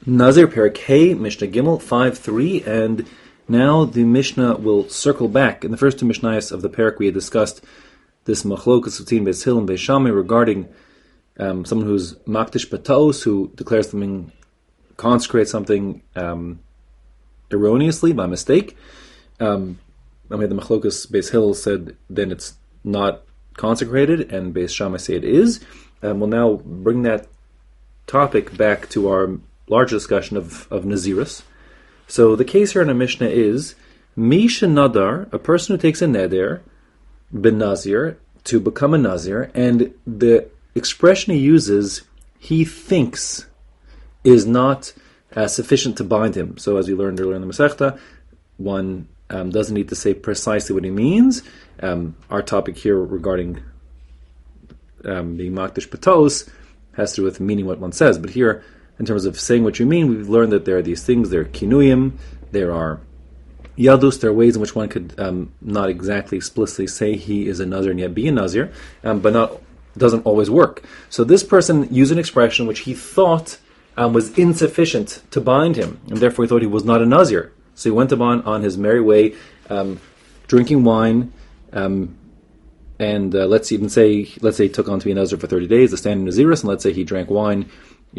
Nazir Perek Hey, Mishnah Gimel 5.3, and now the Mishnah will circle back. In the first two Mishnayos of the Perek, we had discussed this machlokas between Beis Hillel and Beis Shammai regarding someone who's makdish b'taos, who declares something, consecrates something erroneously, by mistake. The machlokas, Beis Hillel said then it's not consecrated, and Beis Shammai say it is. We'll now bring that topic back to our larger discussion of Nazirus. So the case here in the Mishnah is Misha Nadar, a person who takes a neder, ben Nazir, to become a Nazir, and the expression he uses, he thinks, is not sufficient to bind him. So as we learned earlier in the Masechta, one doesn't need to say precisely what he means. Our topic here regarding being makdish patos has to do with meaning what one says, but here, in terms of saying what you mean, we've learned that there are these things, there are kinuyim, there are yadus, there are ways in which one could not exactly explicitly say he is a Nazir and yet be a Nazir, but doesn't always work. So this person used an expression which he thought was insufficient to bind him, and therefore he thought he was not a Nazir. So he went on his merry way, drinking wine, and let's say he took on to be a Nazir for 30 days, the standard Nazirus, and let's say he drank wine,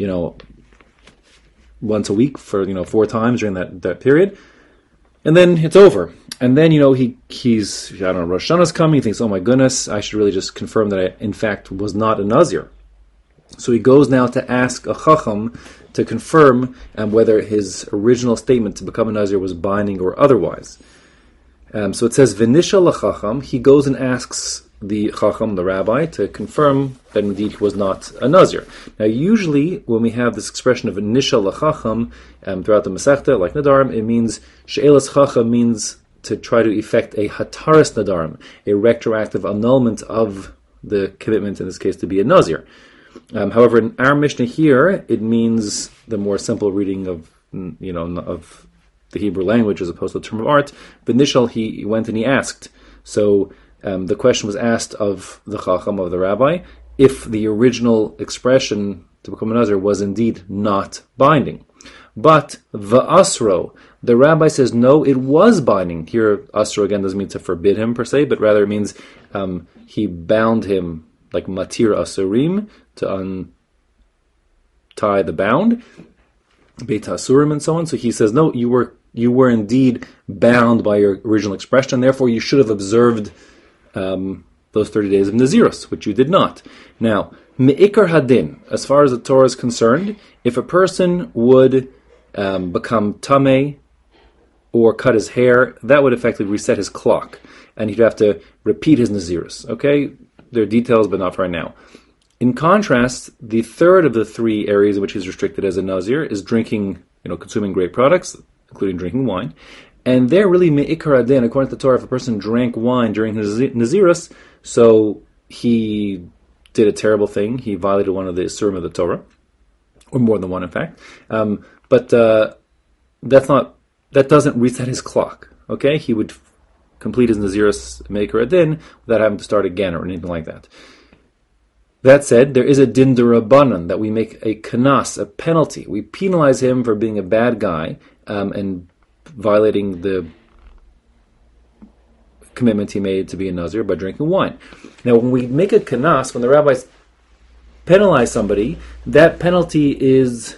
once a week for 4 times during that period, and then it's over. And then he's Rosh Hashanah's coming. He thinks, oh my goodness, I should really just confirm that I in fact was not a Nazir. So he goes now to ask a Chacham to confirm whether his original statement to become a Nazir was binding or otherwise. So it says V'nishal LaChacham. He goes and asks the Chacham, the rabbi, to confirm that indeed he was not a Nazir. Now, usually when we have this expression of Nishal LaChacham throughout the Masechta, like Nadarim, it means She'elas Chacham means to try to effect a Hataras Nadarim, a retroactive annulment of the commitment, in this case, to be a Nazir. However, in our Mishnah here, it means the more simple reading of the Hebrew language as opposed to the term of art. But Nishal, he went and he asked. So the question was asked of the Chacham, of the rabbi, if the original expression to become a Nazir was indeed not binding. But v'asro, the rabbi says, no, it was binding. Here, asro again doesn't mean to forbid him per se, but rather it means he bound him, like matir asurim, to untie the bound, beit asurim and so on. So he says, no, you were indeed bound by your original expression, and therefore you should have observed those 30 days of Nazirus, which you did not. Now, me'ikar hadin, as far as the Torah is concerned, if a person would become tameh or cut his hair, that would effectively reset his clock, and he'd have to repeat his Nazirus. Okay? There are details, but not for right now. In contrast, the third of the 3 areas in which he's restricted as a Nazir is drinking, consuming grape products, including drinking wine. And there really, me'ikar adin, according to the Torah, if a person drank wine during his Nazirus, so he did a terrible thing, he violated one of the Isurim of the Torah, or more than one, in fact. But that doesn't reset his clock. Okay, he would complete his Nazirus me'ikar adin without having to start again or anything like that. That said, there is a din d'Rabbanan that we make a kanas, a penalty. We penalize him for being a bad guy and violating the commitment he made to be a Nazir by drinking wine. Now, when we make a kanas, when the rabbis penalize somebody, that penalty is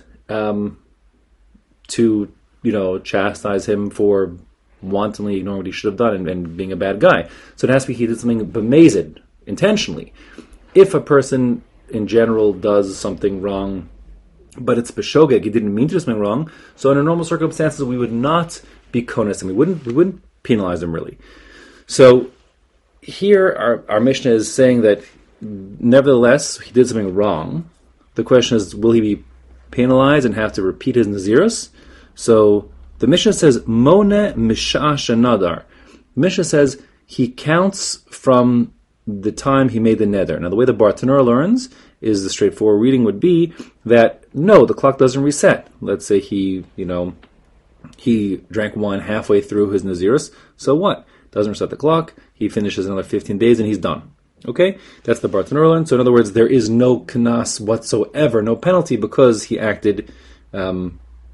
to chastise him for wantonly ignoring what he should have done and being a bad guy. So it has to be he did something b'mezid, intentionally. If a person in general does something wrong, but it's b'shogeg, he didn't mean to do something wrong, so under normal circumstances we would not be kones him. We wouldn't penalize him really. So here our Mishnah is saying that nevertheless he did something wrong. The question is, will he be penalized and have to repeat his Nazirus? So the Mishnah says mone mishash nadar. The Mishnah says he counts from the time he made the neder. Now, the way the Bartanura learns is the straightforward reading would be that no, the clock doesn't reset. Let's say he drank wine halfway through his Nazirus. So what? Doesn't reset the clock. He finishes another 15 days and he's done. Okay, that's the Bartanura learn. So in other words, there is no kanas whatsoever, no penalty because he acted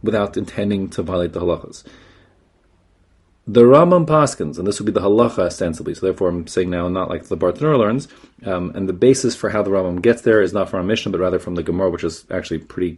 without intending to violate the halachas. The Rambam paskins, and this would be the halacha ostensibly, so therefore I'm saying now not like the Bartanura learns, and the basis for how the Rambam gets there is not from our Mishnah, but rather from the Gemara, which is actually pretty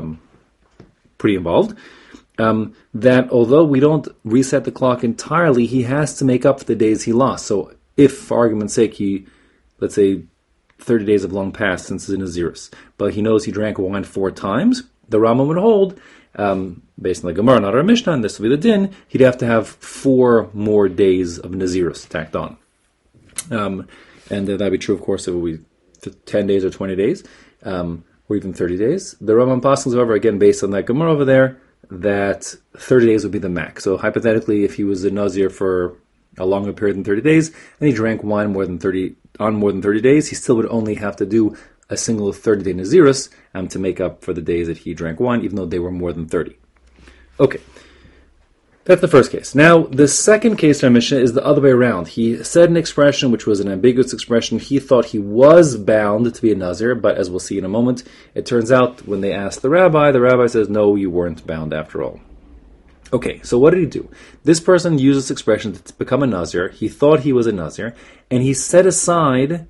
involved, that although we don't reset the clock entirely, he has to make up for the days he lost. So if, for argument's sake, let's say 30 days have long passed since his Nazirus, but he knows he drank wine 4 times, the Rambam would hold, based on the Gemara, not our Mishnah, and this would be the din, he'd have to have 4 more days of Nazirus tacked on. And that'd be true, of course, if it would be 10 days or 20 days, or even 30 days. The Rambam Paschals, however, again, based on that Gemara over there, that 30 days would be the max. So hypothetically, if he was a Nazir for a longer period than 30 days, and he drank wine on more than 30 days, he still would only have to do a single 30-day Nazirus to make up for the days that he drank wine, even though they were more than 30. Okay, that's the first case. Now, the second case in our Mishnah is the other way around. He said an expression which was an ambiguous expression. He thought he was bound to be a Nazir, but as we'll see in a moment, it turns out when they asked the rabbi says, no, you weren't bound after all. Okay, so what did he do? This person used this expression to become a Nazir. He thought he was a Nazir, and he set aside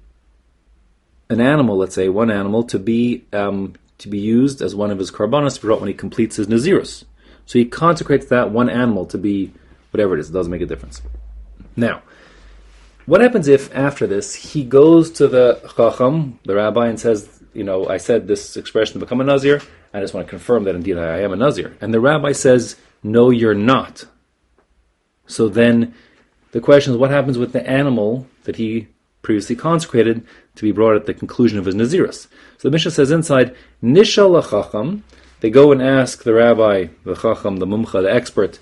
an animal, let's say one animal, to be used as one of his karbanos when he completes his Nazirus. So he consecrates that one animal to be whatever it is. It doesn't make a difference. Now, what happens if after this he goes to the Chacham, the rabbi, and says, I said this expression to become a Nazir. I just want to confirm that indeed I am a Nazir. And the rabbi says, no, you're not. So then the question is, what happens with the animal that he previously consecrated to be brought at the conclusion of his Nazirus? So the Mishnah says inside, Nishal Chacham, they go and ask the rabbi, the Chacham, the Mumcha, the expert,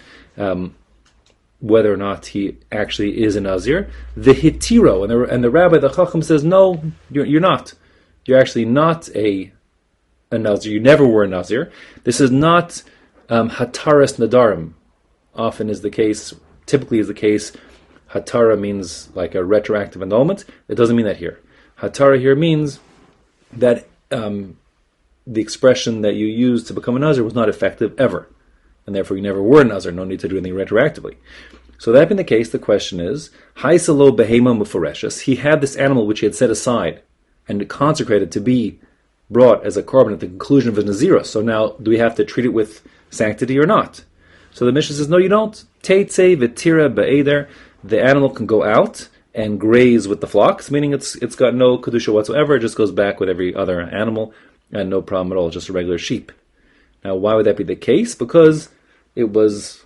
whether or not he actually is a Nazir. The Hitiro, and the rabbi, the Chacham, says, no, you're not. You're actually not a Nazir. You never were a Nazir. This is not Hataras Nadarim. Often is the case, typically is the case, Hatara means like a retroactive annulment. It doesn't mean that here. Hatara here means that the expression that you used to become a Nazir was not effective ever, and therefore you never were a Nazir. No need to do anything retroactively. So that being the case, the question is, Haisalo behema mufareshes. He had this animal which he had set aside and consecrated to be brought as a korban at the conclusion of his Nazirus. So now, do we have to treat it with sanctity or not? So the Mishnah says, no, you don't. Teitze v'tira be'eder. The animal can go out and graze with the flocks, meaning it's got no kedusha whatsoever. It just goes back with every other animal, and no problem at all, just a regular sheep. Now, why would that be the case? Because he was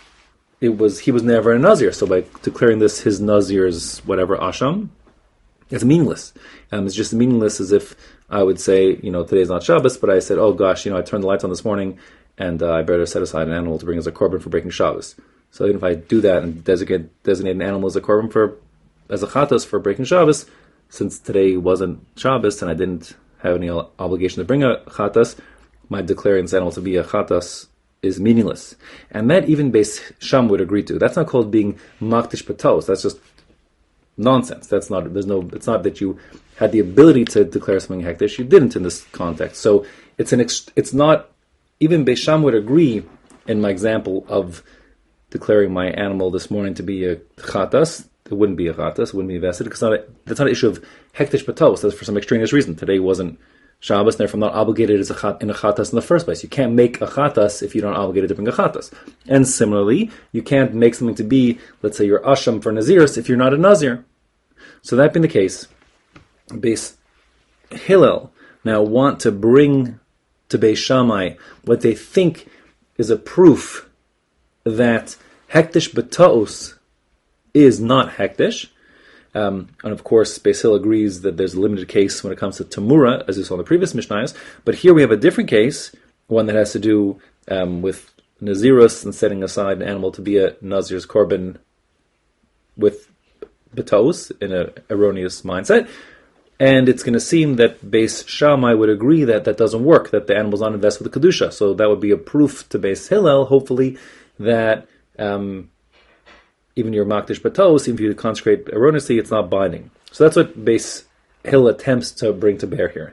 never a Nazir. So by declaring this his Nazir's whatever asham, it's meaningless. It's just meaningless as if I would say, today's not Shabbos, but I said, oh gosh, I turned the lights on this morning, and I better set aside an animal to bring as a korban for breaking Shabbos. So even if I do that and designate an animal as a korban as a chatas for breaking Shabbos, since today wasn't Shabbos and I didn't have any obligation to bring a chatas, my declaring this animal to be a chatas is meaningless. And that even Beis Sham would agree to. That's not called being makdish patos. That's just nonsense. It's not that you had the ability to declare something hektish. You didn't in this context. So it's not, even Beis Sham would agree in my example of declaring my animal this morning to be a chatas. It wouldn't be a chatas, it wouldn't be vested, because that's not an issue of hektish patos. That's for some extraneous reason. Today wasn't Shabbos, and therefore I'm not obligated in a chatas in the first place. You can't make a chatas if you don't obligated to bring a chatas. And similarly, you can't make something to be, let's say, your asham for Nazirus if you're not a Nazir. So that being the case, Beis Hillel now want to bring to Beis Shammai what they think is a proof that hektish patos is not hektish. And of course, Beis Hillel agrees that there's a limited case when it comes to Tamura, as we saw in the previous Mishnayos. But here we have a different case, one that has to do with Nazirus and setting aside an animal to be a Nazir's korban with patos in an erroneous mindset. And it's going to seem that Beis Shammai would agree that that doesn't work, that the animal's not invested with the Kedusha. So that would be a proof to Beis Hillel, hopefully, that even your makdish patos, even if you consecrate erroneously, it's not binding. So that's what Beis Hillel attempts to bring to bear here.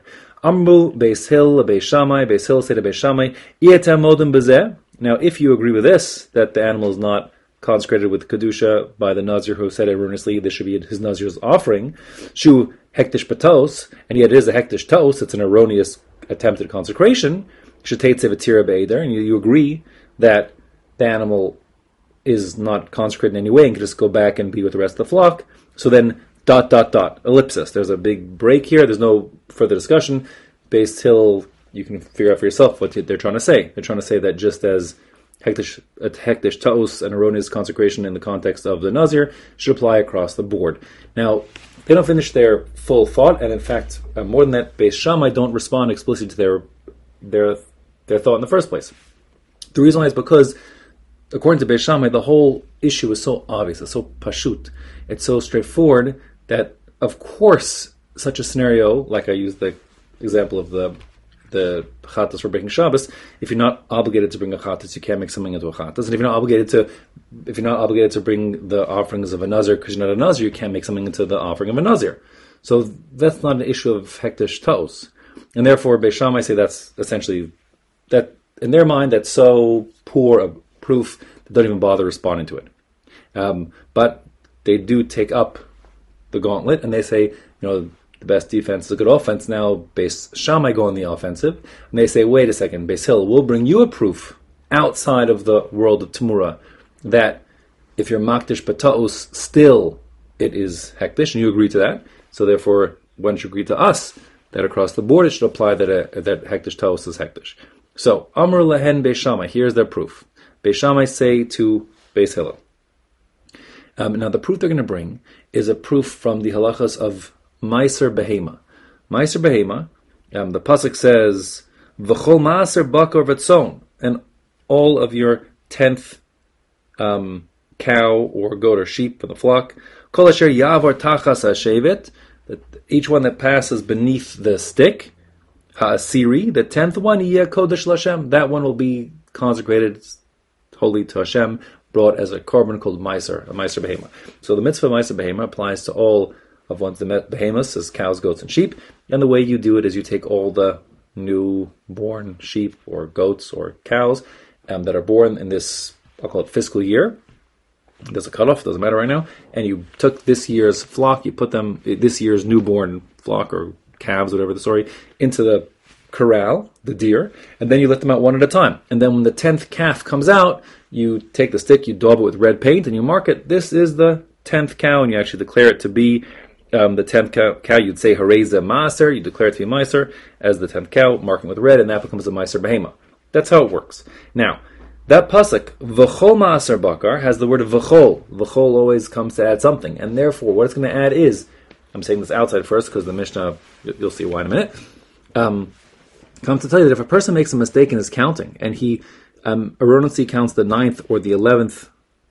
Amru Beis Hill, Beis Shammai, Beis Hill say to Beis Shammai, Ietem modem bezeh. Now, if you agree with this, that the animal is not consecrated with Kedusha by the Nazir who said erroneously this should be his Nazir's offering, Shu Hektish Patos, and yet it is a Hektish Tos, it's an erroneous attempted consecration, Sheteit Sevatira Be'eder, and you agree that the animal is not consecrated in any way and can just go back and be with the rest of the flock, so then ... ellipsis. There's a big break here. There's no further discussion. Beis Hill, you can figure out for yourself what they're trying to say. They're trying to say that just as hektish ta'us, an erroneous consecration in the context of the Nazir, should apply across the board. Now, they don't finish their full thought, and in fact, more than that, Beis Shammai don't respond explicitly to their thought in the first place. The reason why is because, according to Beis Shammai, the whole issue is so obvious, it's so pashut, it's so straightforward that, of course, such a scenario, like I used the example of the chatas for breaking Shabbos, if you're not obligated to bring a chatas, you can't make something into a chatas. And if you're not obligated to bring the offerings of a nazir because you're not a nazir, you can't make something into the offering of a nazir. So that's not an issue of hektish ta'os. And therefore, Beis Shammai say that's essentially, that in their mind, that's so poor a proof that they don't even bother responding to it. But they do take up the gauntlet, and they say, the best defense is a good offense. Now, Beis Shammai go on the offensive, and they say, wait a second, Beis Hill, we'll bring you a proof outside of the world of Tamura that if you're makdish bata'us, still it is hektish, and you agree to that. So therefore, why don't you agree to us that across the board it should apply that hektish ta'us is hektish? So, Amr lehen Beis Shammai, here's their proof. Beis Shammai say to Beis Hillel. Now, the proof they're going to bring is a proof from the halachas of Meiser Behema. Meiser Behema, the pasuk says, V'chol Maaser Bakar V'tzon, and all of your 10th cow or goat or sheep from the flock, Kol Asher Yavar Tachas HaShevet, that each one that passes beneath the stick, Ha'asiri, the 10th one, Yeh Kodesh L'Hashem, that one will be consecrated holy to Hashem, brought as a korban called Meiser, a Meiser Behema. So the mitzvah Meiser Behema applies to all of one's behemoths, as cows, goats, and sheep. And the way you do it is you take all the newborn sheep or goats or cows that are born in this, I'll call it fiscal year. There's a cutoff, doesn't matter right now. And you took this year's flock, you put them, this year's newborn flock or calves, whatever the story, into the corral, the deer, and then you let them out one at a time. And then when the 10th calf comes out, you take the stick, you daub it with red paint, and you mark it, this is the 10th cow, and you actually declare it to be the 10th cow. You'd say Hareza Maaser, you declare it to be Meiser as the 10th cow, marking with red, and that becomes a Meiser Behema. That's how it works. Now, that pasuk, V'chol Maaser Bakar, has the word of V'chol. V'chol always comes to add something, and therefore what it's going to add is, I'm saying this outside first because the Mishnah, you'll see why in a minute, comes to tell you that if a person makes a mistake in his counting, and he erroneously counts the 9th or the 11th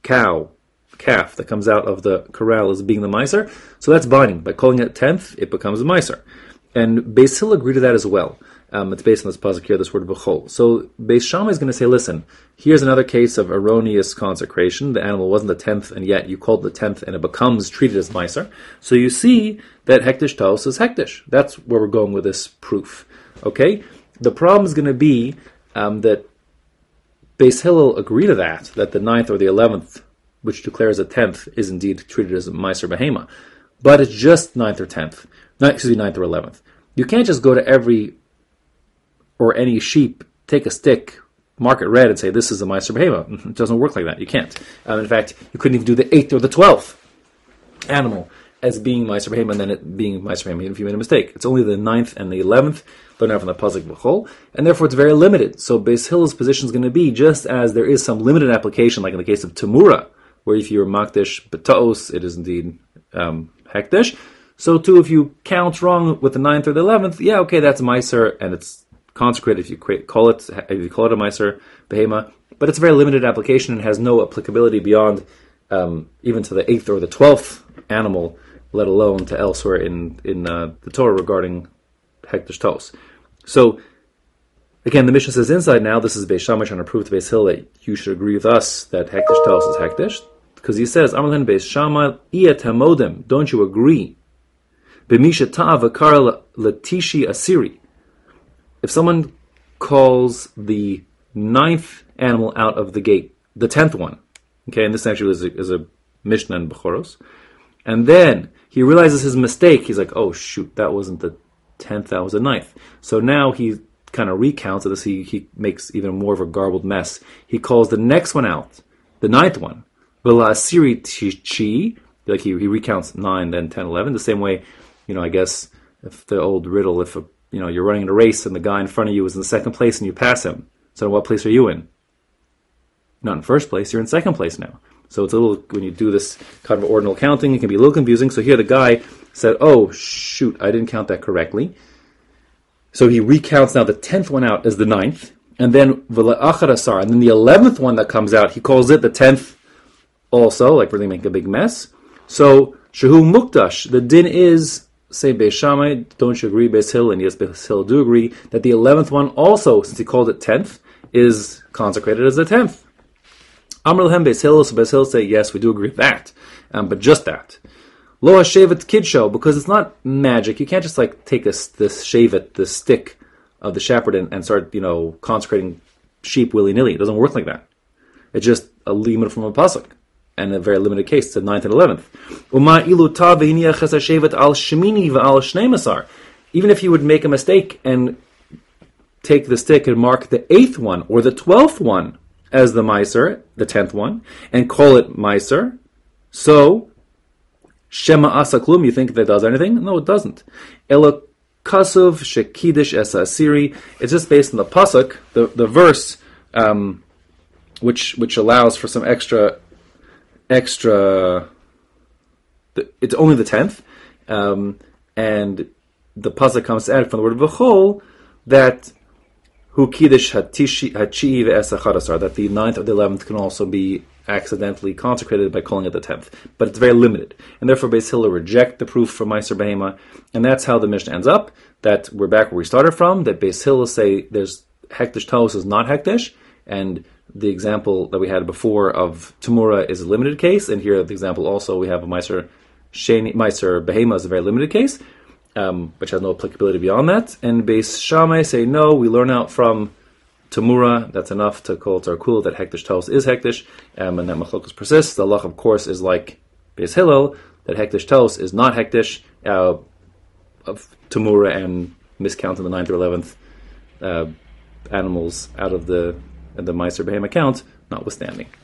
calf that comes out of the corral as being the Meiser, so that's binding. By calling it 10th, it becomes a Meiser. And Beis Hill agreed to that as well. It's based on this pasuk here, this word B'chol. So Beis Shammai is going to say, listen, here's another case of erroneous consecration. The animal wasn't the 10th, and yet you called the 10th, and it becomes treated as Meiser. So you see that Hektish Taos is Hektish. That's where we're going with this proof. Okay? The problem is going to be that Beis Hillel agree to that the 9th or the 11th, which declares a 10th, is indeed treated as a Meiser Behema. But it's just 9th or 10th. 9th or 11th. You can't just go to every or any sheep, take a stick, mark it red, and say, this is a Meiser Behema. It doesn't work like that. You can't. In fact, you couldn't even do the 8th or the 12th animal as being Meiser Behema and then it being Meiser Behema if you made a mistake. It's only the 9th and the 11th, learn out from the pasuk B'chol, and therefore it's very limited. So Beis Hillel's position is going to be, just as there is some limited application, like in the case of Tamura, where if you're makdish b'ta'os, it is indeed hektish. So too, if you count wrong with the 9th or the 11th, yeah, okay, that's Meiser, and it's consecrated if you call it a Meiser Behema, but it's a very limited application and has no applicability beyond even to the 8th or the 12th animal, let alone to elsewhere in the Torah regarding Hektish Tos. So, again, the Mishnah says inside now, this is Beis Shammai trying to prove to Beis Hill that you should agree with us that Hektish Tos is Hektish, because he says, Amalhen Beis Shammai, Iyat Hamodem, don't you agree? B'misha ta'av akar latishi asiri, if someone calls the 9th animal out of the gate, the 10th one, okay, and this actually is a Mishnah in Bechoros, and then he realizes his mistake, he's like, oh shoot, that wasn't the 10th, that was the 9th. So now he kind of recounts this, he makes even more of a garbled mess. He calls the next one out, the 9th one, V'la Asiri Tichi, like he recounts 9, then 10, 11, the same way, I guess, if the old riddle, if you're running in a race and the guy in front of you is in second place and you pass him, so what place are you in? Not in first place, you're in second place now. So it's a little, when you do this kind of ordinal counting, it can be a little confusing. So here the guy said, oh shoot, I didn't count that correctly. So he recounts now the 10th one out as the 9th, and then V'la'achar asar, and then the 11th one that comes out, he calls it the 10th also, like really making a big mess. So Shehu Mukdash, the din is, say Beis Shammai, don't you agree, Beis Hillel, and yes, Beis Hillel do agree, that the 11th one also, since he called it 10th, is consecrated as the 10th. Amr Lehem Beis Hillel, so Beis Hillel say, yes, we do agree with that, but just that. Lo HaShevet Kidsho, because it's not magic, you can't just like take this shevet, the stick of the shepherd, and start, consecrating sheep willy-nilly. It doesn't work like that. It's just a limud from a pasuk. And a very limited case, the 9th and 11th. Even if you would make a mistake and take the stick and mark the 8th one or the 12th one as the Meiser, the 10th one, and call it Meiser, so Shema Asa Klum, you think that does anything? No, it doesn't. Ela Kasuv Shekidish Esa Asiri. It's just based on the pasuk, the verse, which allows for some extra. It's only the 10th, and the pasuk comes to add from the word v'chol that hu kiddush hachi ve'esa chadasar, that the 9th or the 11th can also be accidentally consecrated by calling it the 10th, but it's very limited, and therefore Beis Hillel reject the proof for Meiser Behema, and that's how the Mishnah ends up. That we're back where we started from. That Beis Hillel say there's hektish taos is not hektish, and the example that we had before of Tamura is a limited case, and here the example also we have a Meiser Behema is a very limited case, which has no applicability beyond that. And Beis Shammai say no, we learn out from Tamura, that's enough to call Tarkul that Hektish Taos is Hektish, and that Machlokas persists. The halach, of course, is like Beis Hillel, that Hektish Taos is not Hektish, of Tamura and miscounting the 9th or 11th animals out of the Meiser Behema count, notwithstanding.